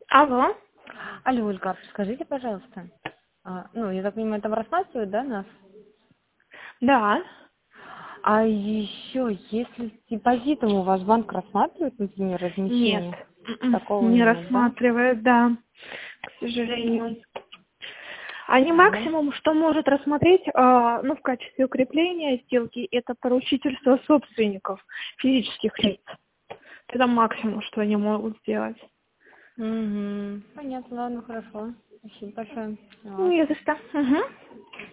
Алло. Алло, Ольга, скажите, пожалуйста, я так понимаю, там рассматривают, да, нас? Да. А еще, если с депозитом у вас банк рассматривает, например, Нет. размещение, такого Не нет, да? рассматривает, да, к сожалению. Они Да. максимум, что может рассмотреть, в качестве укрепления сделки, это поручительство собственников, физических лиц. Это максимум, что они могут сделать. Угу. Понятно, ладно, хорошо. Спасибо большое. Не за что. Угу.